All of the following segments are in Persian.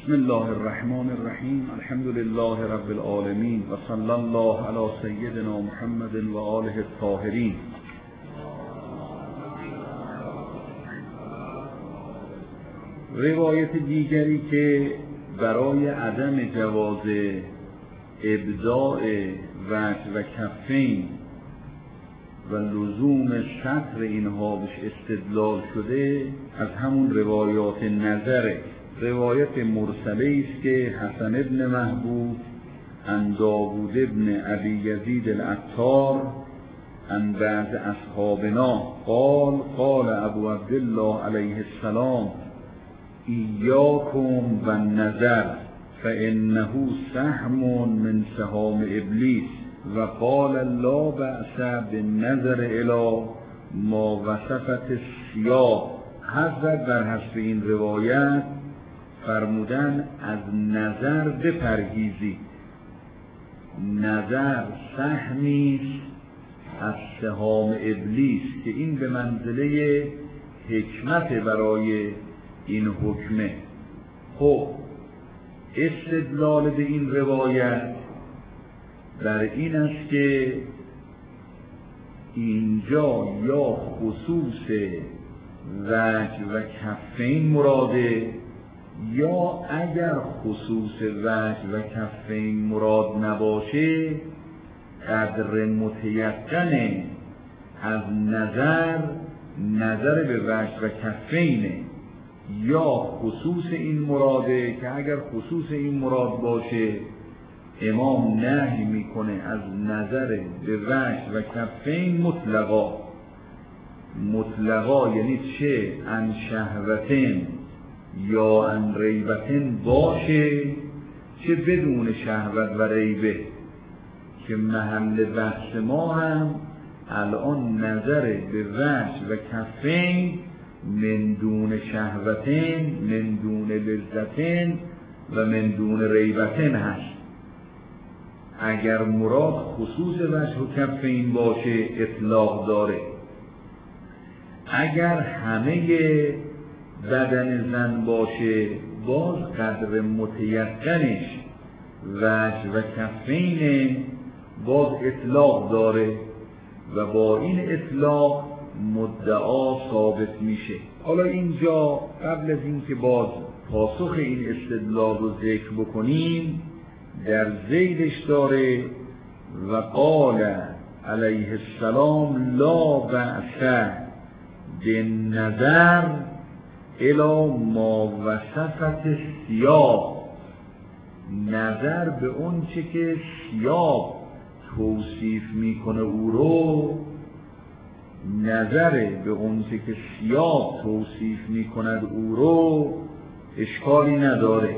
بسم الله الرحمن الرحیم. الحمد لله رب العالمین و صلی الله علی سیدنا محمد و آله الطاهرین. روایت دیگری که برای عدم جواز ابداع وجه و کفین و لزوم سطر اینها بهش استدلال شده از همون روایات نظره. روایت مرسله است که حسن ابن محبوب عن داوود ابن ابی یزید العطار عن بعض اصحابنا قال قال ابو عبدالله علیه السلام ایاکم و النظر فانه سهم من سهام ابلیس و قال لا بأس بالنظر الی ما وصفت السیاه. حضرت در حسب این روایت فرمودن از نظر بپرهیزید. نظر سهمی از سهام ابلیس که این به منزله حکمت برای این حکمه. خب استدلال به این روایت بر این است که اینجا یا خصوص وجه و کفین مراده، یا اگر خصوص وجه و کفین مراد نباشه قدر متیقن از نظر به وجه و کفینه، یا خصوص این مراده که اگر خصوص این مراد باشه امام نهی میکنه از نظر به وجه و کفین مطلقا یعنی چه عن شهوتین یا عن ریبتین باشه چه بدون شهوت و ریبه، که محل بحث ما هم الان نظر به وجه و کفین من دون شهوتین، من دون لذتین و من دون ریبتین هست. اگر مراد خصوص وجه و کفین باشه اطلاق داره، اگر همه بدن زن باشه باز قدر متیقنش وجه و کفین باز اطلاق داره و با این اطلاق مدعا ثابت میشه. حالا اینجا قبل از اینکه باز پاسخ این استدلال رو ذکر بکنیم در ذیلش داره و قال علیه السلام لا بأس بالنظر الی ما وصفت السیاه. نظر به اون چه که سیاه توصیف میکنه او رو، نظر به اون چه که سیاه توصیف میکند او رو اشکالی نداره.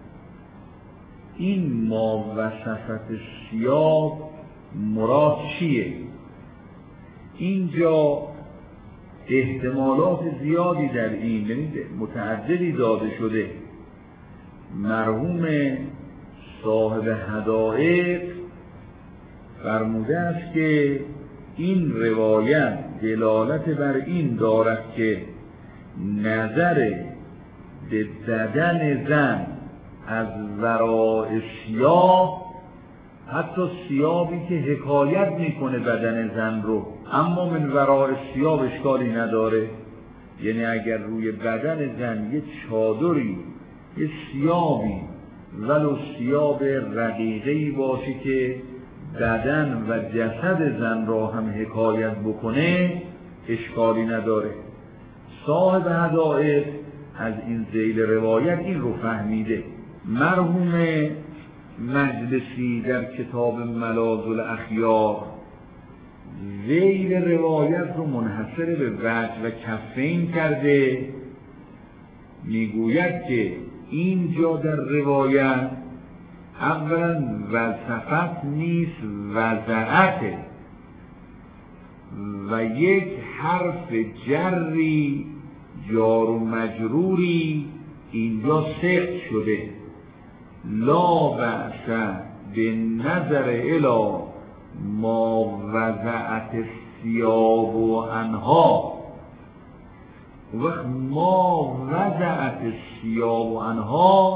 این ما وصفت السیاه مراد چیه؟ اینجا احتمالات زیادی در این متعددی داده شده. مرحوم صاحب هدایق فرموده است که این روایت دلالت بر این دارد که نظر به بدن زن از وراء سیاه، حتی سیابی که حکایت میکنه بدن زن رو اما من وراء سیاب اشکالی نداره. یعنی اگر روی بدن زن یه چادری، یه سیابی ولو سیاب رقیقی باشه که بدن و جسد زن را هم حکایت بکنه اشکالی نداره. صاحب هدایق از این ذیل روایت این رو فهمیده. مرحوم مجلسی در کتاب ملاذ الاخیار ذیل روایت رو منحصر به وجه و کفین کرده. میگوید که اینجا در روایت اولا وصفت نیست وضعته و یک حرف جری جار و مجروری اینجا سقط شده. لا بأس بالنظر الی ما وضعت الثیاب و انها. وقت ما وضعت الثیاب و انها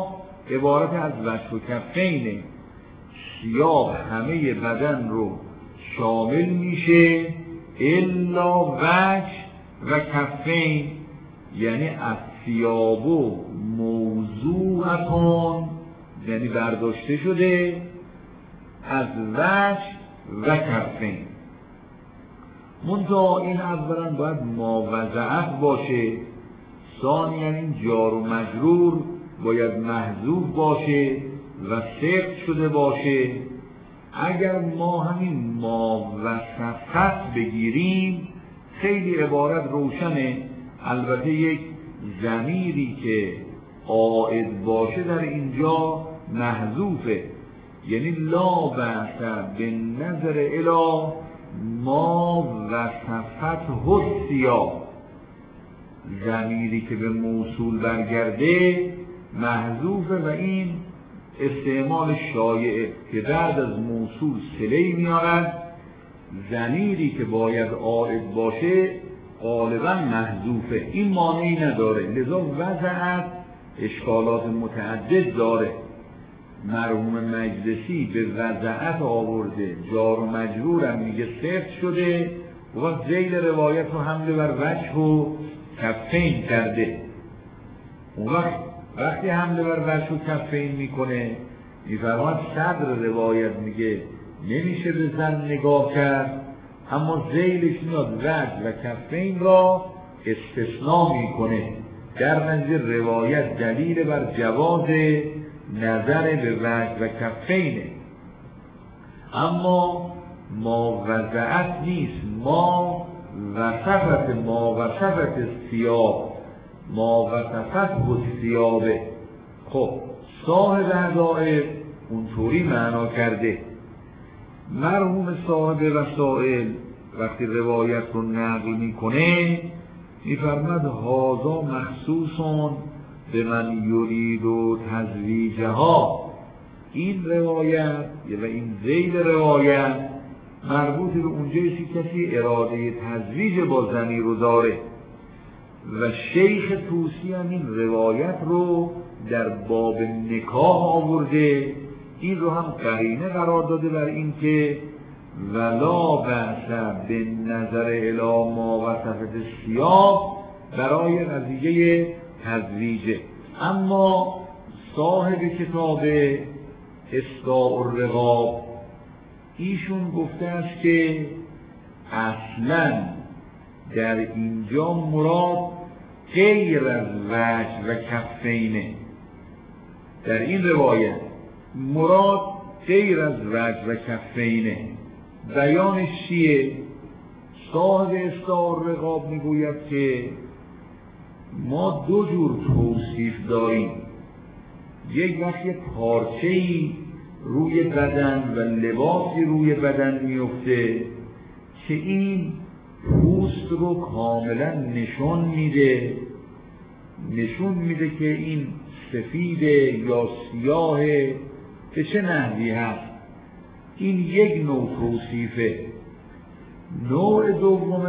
عبارت از وجه و کفینه. سیاه همه بدن رو شامل میشه الا وجه و کفین، یعنی از ثیابو موضوعتون، یعنی برداشته شده، از وجه و کفین. منتها این اولا باید ماوضعت باشه، ثانیاً این جار و مجرور باید محذوف باشه و سقط شده باشه. اگر ما همین ماوصفت بگیریم خیلی عبارت روشنه. البته یک ضمیری که عائد باشه در اینجا محذوفه، یعنی لا بأس بالنظر الی ما وصفته الثیاب. ضمیری که به موصول برگرده محذوفه و این استعمال شایعه که بعد از موصول صله‌ای میارد، ضمیری که باید عائد باشه غالبا محذوفه. این مانعی نداره، لذا وضعت اشکالات متعدد داره. مرحوم مجلسی به وضعت آورده، جار و مجرورم میگه صفت شده و ذیل روایت رو حمله بر وجه و کفین کرده. اون وقتی حمله بر وجه و کفین میکنه میفرماد صدر روایت میگه نمیشه به زن نگاه کرد، اما ذیلش میاد وجه و کفین را استثناء میکنه. در نظر روایت دلیل بر جواز نظر به وجه و کفینه، اما ما وضعت نیست. ما وصفت الثیاب، ما وصفت الثیابه. خب صاحب حدائق اونطوری معنا کرده. مرحوم صاحب وسائل وقتی روایت رو نقل میکنه میفرماد هذا مخصوصون به من یرید و تزویجها. این روایت و این ذیل روایت مربوط به اونجایی که کسی اراده تزویج با زنی رو داره و شیخ طوسی هم این روایت رو در باب نکاح آورده. این رو هم قرینه قرار داده بر این که ولا بأس بالنظر الی ما وصفت الثیاب برای قضیه تزویجه. اما صاحب کتاب اصداء الرقاب ایشون گفته است که اصلا در اینجا مراد غیر از وجه و کفینه. در این روایت مراد غیر از وجه و کفینه. بیانش چیه؟ صاحب اصداء الرقاب میگوید که ما دو جور توصیف داریم. یک وقت یک پارچه‌ای روی بدن و لباسی روی بدن میفته که این پوست رو کاملا نشون میده که این سفیده یا سیاهه، به چه نحوی هست. این یک نوع توصیفه. نوع دوم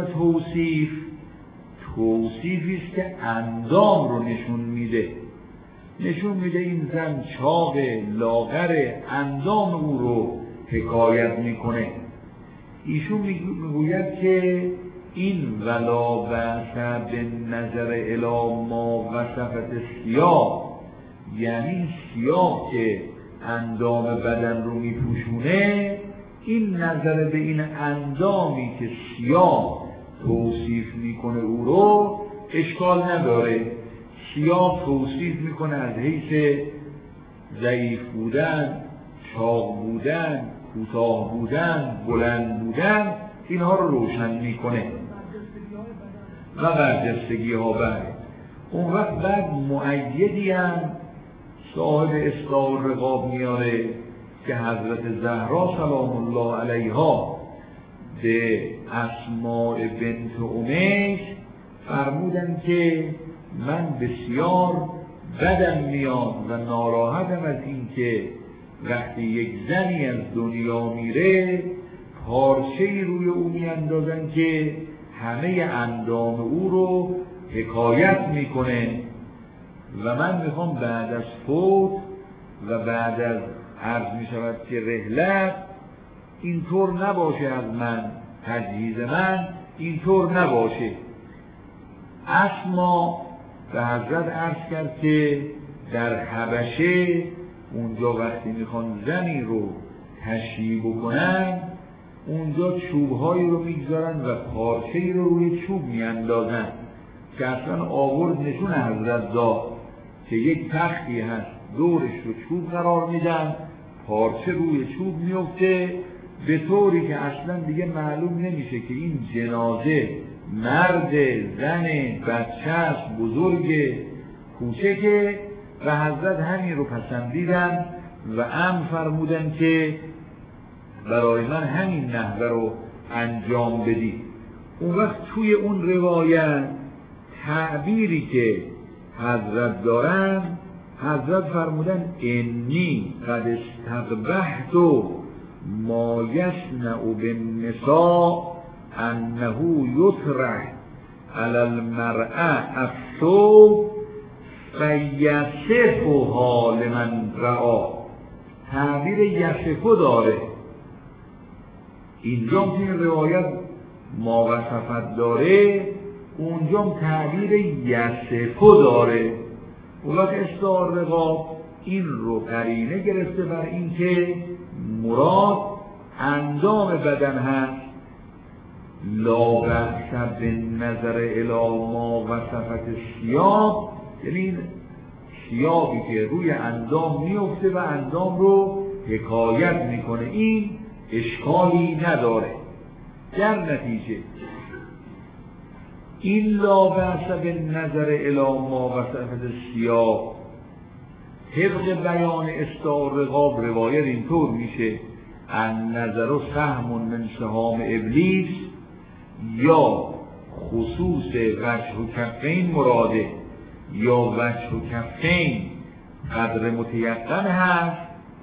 توصیفی است که اندام رو نشون میده این زن چاق لاغر، اندام او رو حکایت میکنه. ایشون میگوید که این ولا بأس بالنظر الی ما وصفت الثیاب، یعنی سیاه که اندام بدن رو میپوشونه، این نظر به این اندامی که سیاه توصیف میکنه او رو اشکال نداره. سیاه توصیف میکنه از حیث ضعیف بودن، چاق بودن، کوتاه بودن، بلند بودن، اینها رو روشن میکنه و برجستگی ها بره. اون وقت بعد مؤیدی هم صاحب اصداء الرقاب میاره که حضرت زهرا سلام الله علیها به اسماء بنت امیس فرمودن که من بسیار بدم میاد و ناراحتم از این که وقتی یک زنی از دنیا میره پارچه‌ای روی او میاندازن که همه اندام او رو حکایت میکنه و من میخوام بعد از فوت و بعد از عرض می شود که رحلت اینطور نباشه، از من تجهیز من اینطور نباشه. اسما به حضرت عرض کرد که در حبشه اونجا وقتی میخوان زنی رو تشییع بکنن، اونجا چوبهایی رو میگذارن و پارچه‌ای رو روی چوب میاندازن که اصلا آورد نشون حضرت داد که یک تختی هست دورش رو چوب قرار میدن، پارچه روی چوب میفته به طوری که اصلا دیگه معلوم نمیشه که این جنازه مرد، زن، بچه است، بزرگ، کوچکه. و حضرت همین رو پسندیدن و امر فرمودن که برای من همین نحوه رو انجام بدید. اون وقت توی اون روایت تعبیری که حضرت دارن، حضرت فرمودن انی قد استقبحت ما یصنع بالنساء انه یطرح علی المرأة الثوب فیصفها لمن رأى. تعبیر یصفو داره اینجا که این روایت ما وصفت داره، اونجا تعبیر یصفو داره. اون وقت استعار رقاب این رو قرینه گرفته بر این که مراد اندام بدن هست. لا بأس بالنظر الی ما وصفت الثیاب، یعنی این ثیابی که روی اندام میفته و اندام رو حکایت میکنه، این اشکالی نداره. در نتیجه این لا بأس بالنظر الی ما وصفت الثیاب طبق بیان استعار رقاب روایت اینطور میشه: النظر سهم من سهام ابلیس، یا خصوص وجه و کفین مراده، یا وجه و کفین قدر متیقن هست،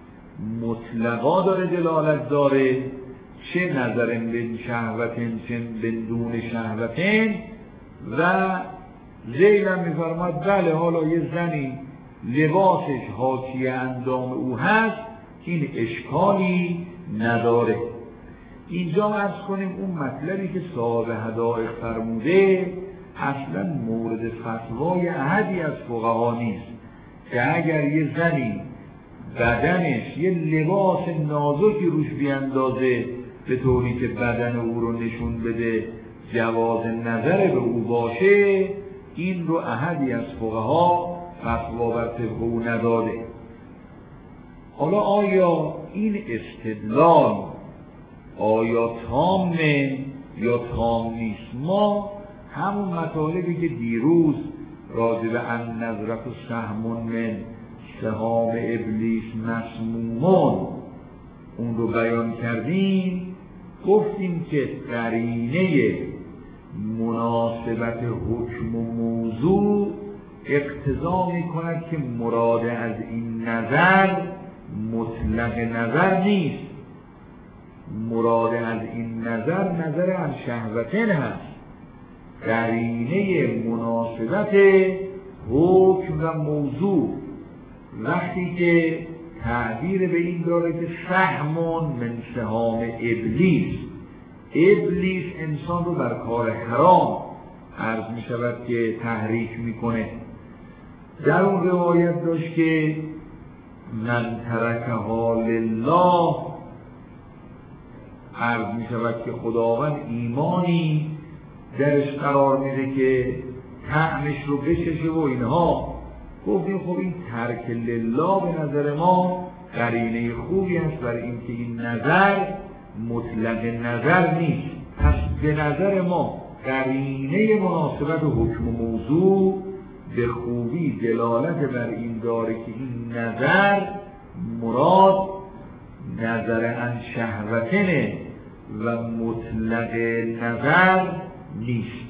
مطلقا داره دلالت داره، چه نظر بین شهوتین چه بین دون شهوتین. و زیلم میفرماد بله حالا یه زنی لباسش حاکی اندام او هست، این اشکالی نداره. اینجا عرض کنیم اون مطلبی که صاحب حدائق فرموده اصلا مورد فتوای احدی از فقها نیست که اگر یه زنی بدنش یه لباس نازکی روش بیاندازه به طوری که بدن او رو نشون بده جواز نظر به او باشه، این رو احدی از فقها فتوا بر طبق او نداده. حالا آیا این استدلال آیا تامه یا تام نیست؟ ما همون مطالبی که دیروز راجع به النظرة سهم من سهام ابلیس مسمومون اون رو بیان کردیم، گفتیم که قرینه مناسبت حکم و موضوع اقتضا می کند که مراد از این نظر مطلق نظر نیست. مراد از این نظر نظر عن شهوتین هست، قرینه مناسبت حکم و موضوع. وقتی که تعبیر به این داره که سهم من سهام ابلیس، ابلیس انسان رو بر کار حرام عرض می شود که تحریک میکنه. در اون روایت داشت که من ترکها لله، عرض می شود که خداوند ایمانی درش قرار میده که طعمش رو بچشه و اینها. گفتیم خب این ترک لله به نظر ما قرینه خوبی است برای اینکه این نظر مطلق نظر نیست. پس به نظر ما قرینه مناسبت و حکم و موضوع به خوبی دلالت بر این داره که این نظر مراد نظر عن شهوتنه و مطلق نظر نیست.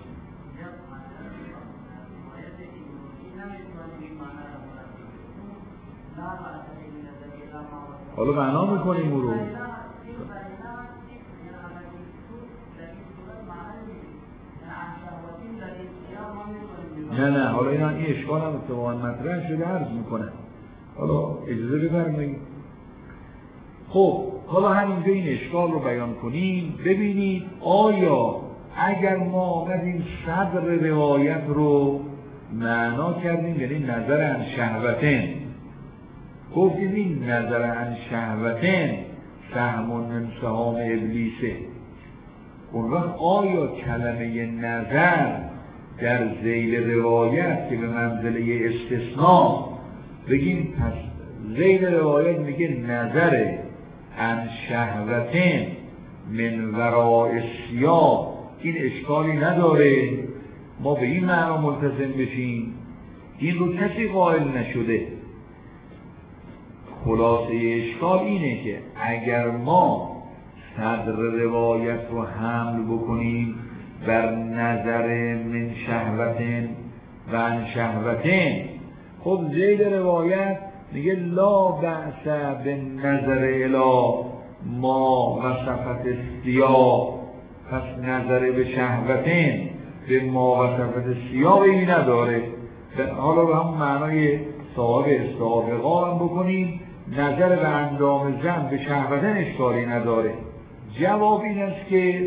حالا معنا میکنیم او رو. نه حالا این اشکال هم اتفاقا مطرح شده عرض میکنم. حالا اجازه بفرمایید. خب حالا همینجا این اشکال رو بیان کنیم. ببینید آیا اگر ما آمدیم صدر روایت رو معنا کردیم، یعنی نظر عن شهوتن، گفتیم این نظر عن شهوتن سهم من سهام ابلیسه، اون وقت آیا کلمه نظر در ذیل روایت که به منزله استثناء بگیم پس ذیل روایت میگه نظر عن شهوتن من وراء السیاق، این اشکالی نداره ما به این معنا ملتزم بشیم؟ این رو کسی قائل نشده. خلاصه اشکال اینه که اگر ما صدر روایت رو حمل بکنیم بر نظر من شهوتن و عن شهوتن، خب ذیل روایت میگه لا بأس به نظر الی ما وصفت السیاق، پس نظر به شهوتن به ما وصفت السیاقی نداره. حالا به همون معنای صاحب استعابقا هم بکنیم، نظر به اندام زن به شهوتن اشکالی نداره. جواب این است که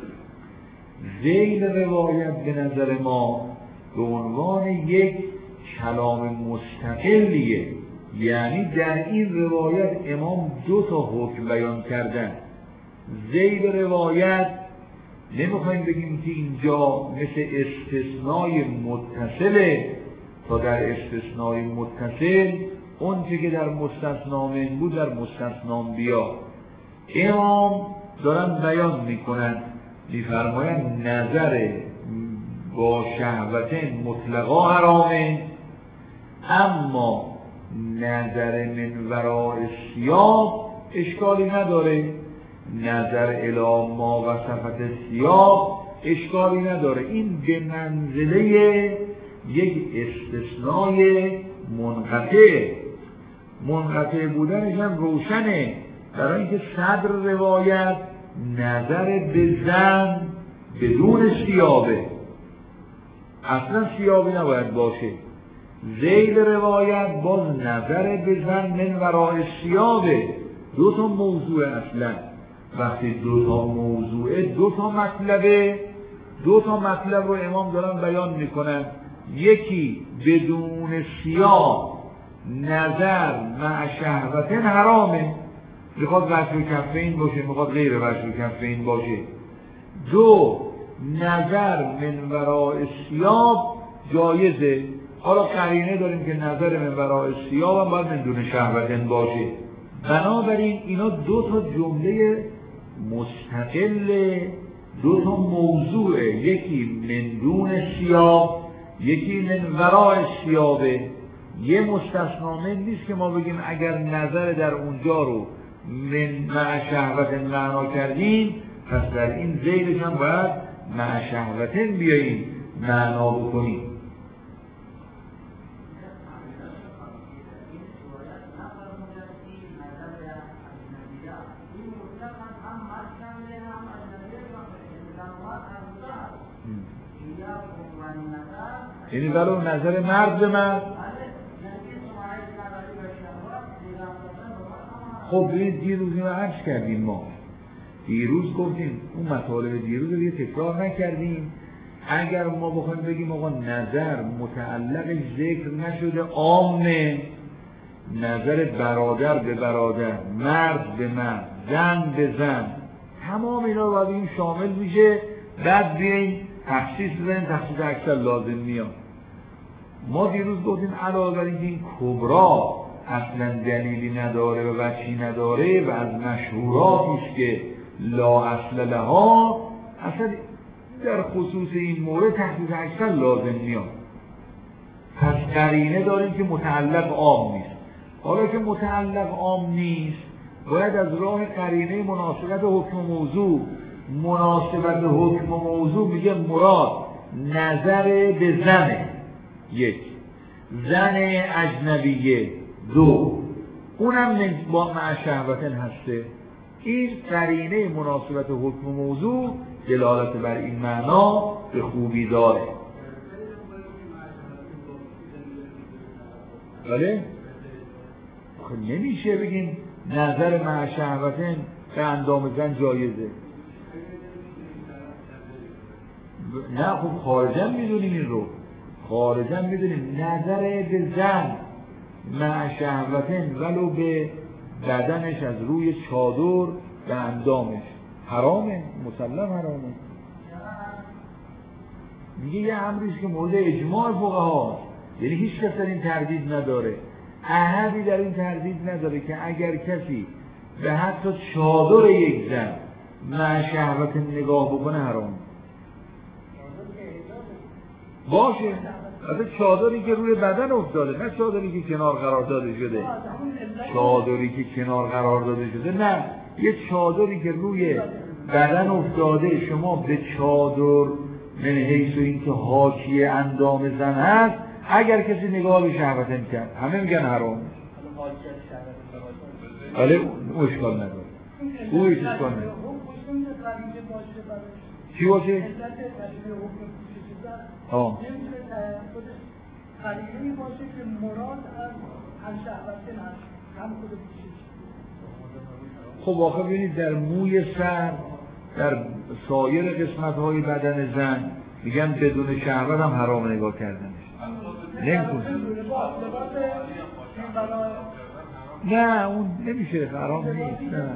ذیل روایت به نظر ما به عنوان یک کلام مستقلیه، یعنی در این روایت امام دو تا حکم بیان کردن. ذیل روایت نمیخوایم بگیم که اینجا مثل استثنای متصله تا در استثنای متصل اون که در مستثنا من بود در مستثنا بیا. امام دارن بیان میکنن، میفرماین نظر با شهوتن مطلقا حرامه، اما نظر من وراء السیاق اشکالی نداره، نظر الی ما وصفت السیاق اشکالی نداره. این به منزله یک استثنای منقطع بودنش هم روشنه، برای اینکه صدر روایت نظر به زن بدون سیابه، اصلا سیابی نباید باشه. ذیل روایت باز نظر به زن من ورای سیابه، دو تا موضوع اصلا. وقتی دو تا موضوعه دو تا مطلبه، دو تا مطلب رو امام دارن بیان میکنن. یکی بدون سیاب نظر مع شهوتن حرامه، میخواد وجه کفین باشه میخواد غیر وجه کفین باشه. دو نظر من وراء سیاب جایزه. حالا قرینه داریم که نظر من وراء سیاب هم باید من دون شهوتن باشه. بنابراین اینا دو تا جمله مستقل، دو تا موضوعه، یکی من دون سیاب یکی من وراء سیابه. یه مستثنامه نیست که ما بگیم اگر نظر در اونجا رو من مع شهوتن معنا کردیم پس در این ذیلش هم باید مع شهوتن بیاییم معنا بکنیم. یعنی ولو نظر مرد به مرد. خب دیروز اینو عرض کردیم، ما دیروز گفتیم اون مطالب دیروز رو تکرار نکردیم. اگر ما بخوایم بگیم آقا نظر متعلق ذکر نشده عامه، نظر برادر به برادر، مرد به مرد، زن به زن، تمام اینا باید این شامل میشه. بعد بیاییم تخصیص بزنیم، تخصیص اکثر لازم میاد. ما دیروز گفتیم علاوه بر اینکه این کبرا اصلا دلیلی نداره و وجهی نداره و از مشهوراتی است که لا اصل لها، اصلا در خصوص این مورد تخصیص اکثر لازم میاد. پس قرینه داریم که متعلق عام نیست. حالا که متعلق عام نیست باید از راه قرینه مناسبت حکم موضوع، مناسبت حکم موضوع میگه مراد نظر به زنه، یک، زن اجنبیه، دو، اونم با مع شهوتن هسته. این قرینه مناسبت حکم موضوع دلالت بر این معنا به خوبی داره. بله؟ آخه نمیشه بگیم نظر مع شهوتن به اندام زن جایزه. نه خب خارجا میدونیم این رو، خارجا میدونیم نظر به زن مع شهوتن ولو به بدنش از روی چادر به اندامش حرامه، مسلم حرامه. میگه یه امریست که مورد اجماع فقها، یعنی هیچ کس در این تردید نداره، احدی در این تردید نداره که اگر کسی به حتی چادر یک زن مع شهوت نگاه بکنه حرام باشه. از چادری که روی بدن افتاده، نه چادری که کنار قرار داده شده. چادری که کنار قرار داده شده نه، یه چادری که روی بدن افتاده، شما به چادر من حیث این که حاشیه اندام زن هست اگر کسی نگاه به شهوت میکرد همه میگن حرام. ولی او اشکال نداره، او اشکال نداره. چی باشه؟ قریبی باشه که مراد از شهوت هست هم خود پوشش. خب آخه ببینید در موی سر، در سایر قسمت‌های بدن زن میگن بدون شهوت هم حرام نگاه کردنش. نه اون نمیشه، حرام نیست. نه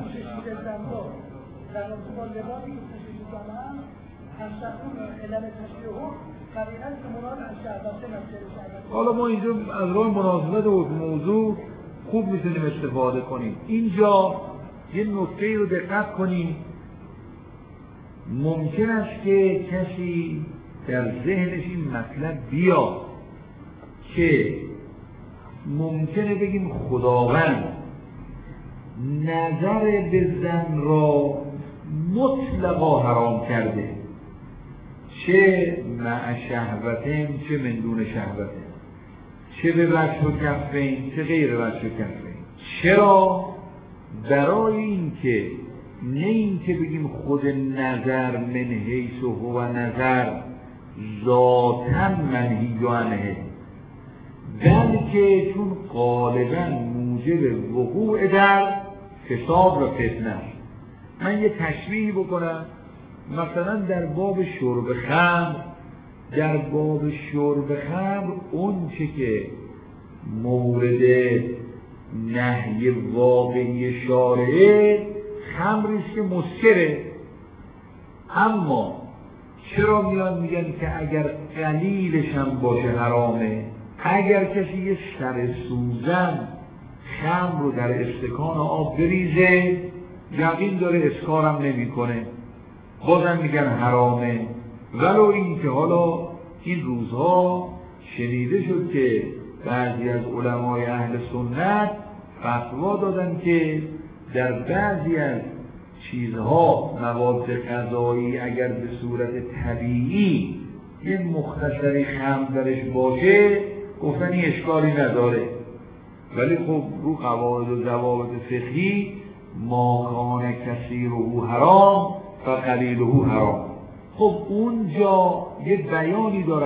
حالا ما اینجا از راه مناسبت و موضوع خوب میتونیم استفاده کنیم. اینجا یه نکته رو دقت کنیم. ممکن است که کسی در ذهنش این مطلب بیاد که ممکنه بگیم خداوند نظر به زن را مطلقا حرام کرده، چه مع شهوتین چه من دون شهوتین، چه به وجه و کفین چه غیر وجه و کفین. چرا؟ برای اینکه نه اینکه بگیم خود نظر من حیث و هو نظر ذاتاً منهی عنه، بلکه چون غالباً موجب وقوع در فساد و فتنه. من یه تشبیه بکنم، مثلا در باب شرب خمر، در باب شرب خمر اون چه که مورد نهی واقعی شارعه خمریست که مسکره. اما چرا میگن که اگر قلیلش هم باشه حرامه؟ اگر کسی یه سر سوزن خمر رو در استکان آب بریزه یقین داره اسکارم نمی کنه، بازم میگن حرامه. ولو این که حالا این روزها شنیده شد که بعضی از علمای اهل سنت فتوا دادن که در بعضی از چیزها مواد غذایی اگر به صورت طبیعی یه مختصری خمر درش باشه گفتن این اشکالی نداره. ولی خب رو قواعد و ضوابط فقهی ما کان کثیره حرام و قلیله حرام. خب اونجا یه بیانی دارن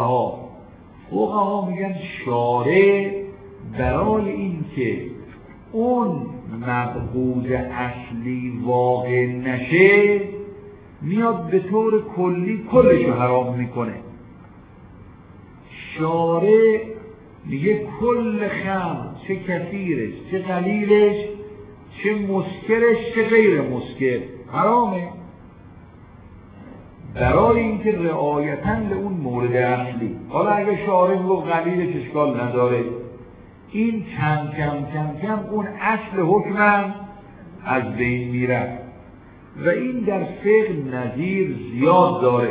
فقها میگن شارع برای این که اون مبغوض اصلی واقع نشه میاد به طور کلی کلش رو حرام میکنه. شارع میگه کل خمر چه کثیرش چه قلیلش چه مسکرش چه غیر مسکر حرامه، برای اینکه رعایتاً به اون مورد اصلی. حالا اگه شارع رو قلیلش اشکال نداره، این کم اون اصل حکمم از بین میره و این در فقه نظیر زیاد داره.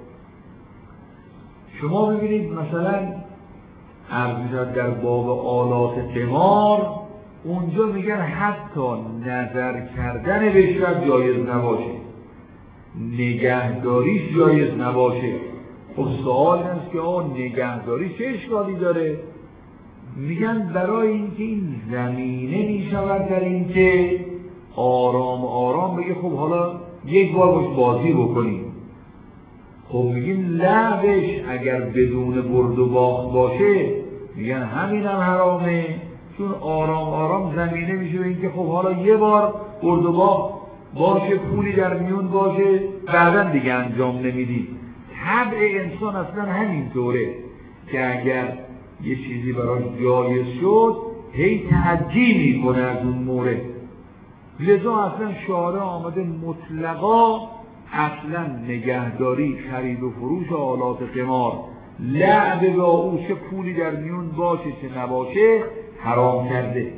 شما ببینید مثلا عرض در باب آلات قمار اونجا میگن حتی نظر کردن بهش جایز نباشه، نگهداریش جایز نباشه. خب سوال هست که نگهداری چه اشکالی داره؟ میگن برای اینکه این زمینه میشود در اینکه آرام آرام بگه خب حالا یک بار باش بازی بکنیم. خب میگیم لعبش اگر بدون برد و باخت باشه میگن همین هم حرامه، چون آرام آرام زمینه میشه به اینکه خب حالا یه بار برد و باخت باشه، پولی در میون باشه، بعداً دیگه انجام نمیدی. طبع انسان اصلا همینطوره که اگر یه چیزی براش جایز شد هی تعدی میکنه از اون مورد. لذا اصلا شارع آمده مطلقا اصلا نگهداری، خرید و فروش آلات قمار، لعب با او، چه پولی در میون باشه چه نباشه، حرام کرده.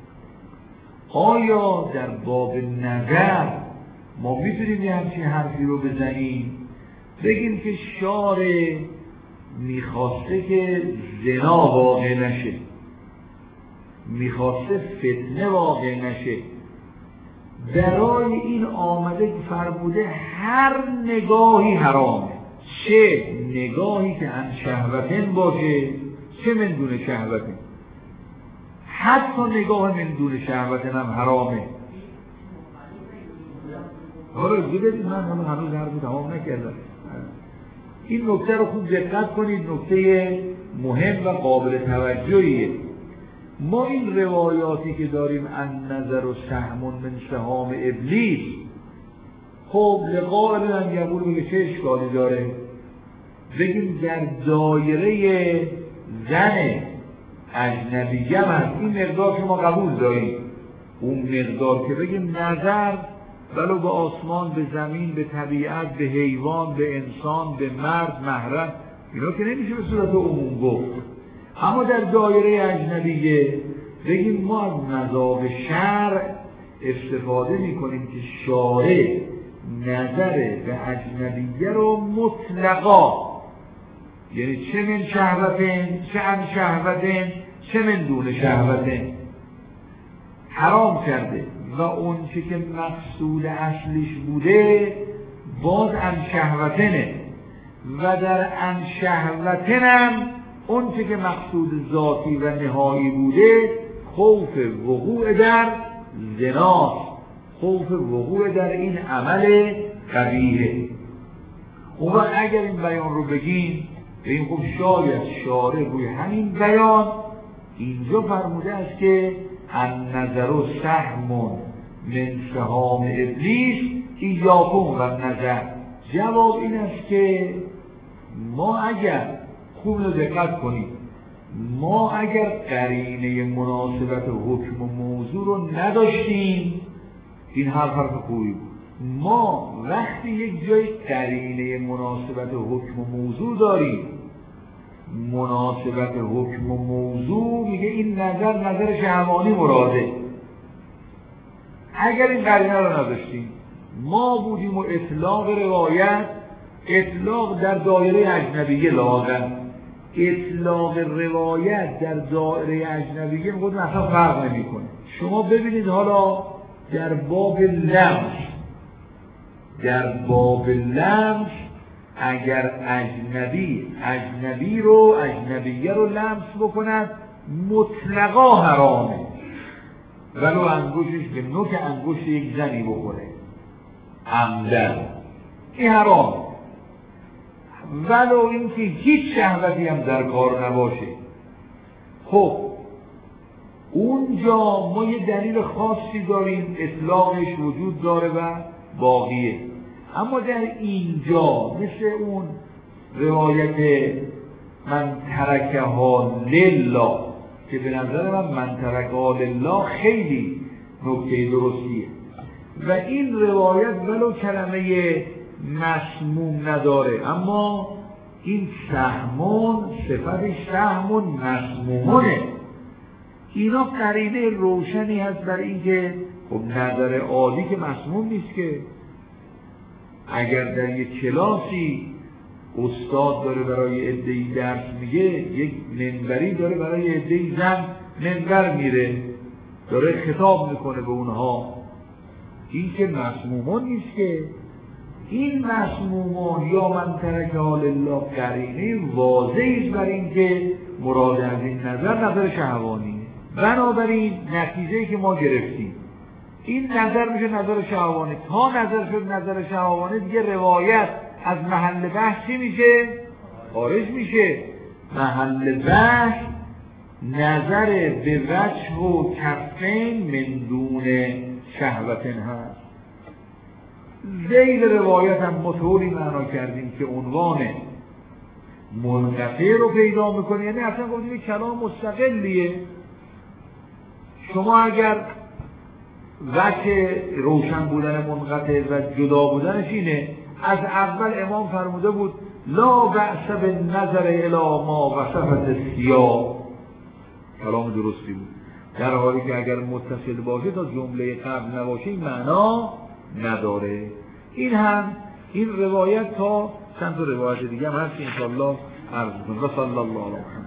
آیا در باب نظر ما میتونیم یه همچین حرفی رو بزنیم؟ بگیم که شارع میخواسته که زنا واقع نشه، میخواسته فتنه واقع نشه، برای این آمده فرموده هر نگاهی حرامه، چه نگاهی که عن شهوتن باشه چه من دون شهوتن، حتی نگاه من دون شهوتن هم حرامه. آره ببینید من هنوز حرفی تمام نکردم. این نکته رو خوب دقت کنید، نکته مهم و قابل توجهیه. ما این روایاتی که داریم ان نظر و سهم من سهام ابلیس، خب لقاء من یقول به چه اشکالی داره؟ بگیم در دایره زن اجنبیه هست، این مقدار که ما قبول داریم، اون مقدار که بگیم نظر ولو به آسمان، به زمین، به طبیعت، به حیوان، به انسان، به مرد، محرم، اینا که نمیشه به صورت عموم گفت. اما در دایره اجنبیه بگیم ما از مذاق شرع استفاده میکنیم که شارع نظر به اجنبیه رو مطلقا، یعنی چه من شهوتن چه عن شهوتن چه من دون شهوتن حرام کرده و اون چه که مقصود اصلیش بوده باز عن شهوتنه و در عن شهوتنم اون چه که مقصود ذاتی و نهایی بوده خوف وقوع در زناست، خوف وقوع در این عمل قبیحه. اون اگر این بیان رو بگیم این خب شاید شارع روی همین بیان اینجا فرموده است که ان نظر و سهم من سهام ابلیس ایاکم و نظر. جواب این است که ما اگر خوب رو دقت کنیم، ما اگر قرینه مناسبت حکم و موضوع رو نداشتیم، این حرف خوبی بود. ما وقتی یک جای قرینه مناسبت حکم و موضوع داریم، مناسبت حکم و موضوع میگه این نظر شهوانی مراده. اگر این قرینه رو نداشتیم، ما بودیم و اطلاق روایت، اطلاق در دایره اجنبیه لاغر، اطلاق روایت در دایره اجنبیه خود اصلا فرق نمیکنه. شما ببینید حالا در باب لمس اگر اجنبیه رو لمس بکند مطلقا حرامه، ولو انگوشش به نوک انگشت یک زنی بخوره عمدن، این حرام، ولو اینکه هیچ شهوتی هم در کار نباشه. خب اونجا ما یه دلیل خاصی داریم، اطلاقش وجود داره و باقیه. اما در اینجا مثل اون روایت من ترکها لله که به نظر من ترکها لله خیلی نکته درستیه و این روایت ولو کلمه مسموم نداره، اما این سهمون صفتش سهمون مسمومونه. اینا قرینه روشنی هست برای اینکه خب نظر عادی که مسموم نیست که. اگر در یک کلاسی استاد داره برای عده‌ای درس میگه، یک منبری داره برای عده‌ای زن منبر میره داره خطاب میکنه به اونها، این که مسمومون نیست که. این مسمومون یا من ترکها لله قرینه واضحی برای اینکه مراد از این نظر شهوانیه. بنابراین نتیجه‌ای که ما گرفتیم این نظر میشه نظر شهوانی. تا نظر شد نظر شهوانی دیگه روایت از محل بحث چی میشه؟ خارج میشه. محل بحث نظر به وجه و کفین من دون شهوتن هست. ذیل روایت هم ما طوری معنا کردیم که عنوان منقطع رو پیدا میکنه، یعنی اصلا گفتیم کلام مستقلیه. شما اگر وجه روشن بودن منقطع و جدا بودنش اینه، از اول امام فرموده بود لا بأس بالنظر الی ما وصفت السیاق، کلام درستی بود، در حالی که اگر متصل باشه تا جمله قبل نباشه این معنا نداره. این روایت تا چند تا روایت دیگه هم هست که انشاءالله عرض کنم. صلی الله علیه و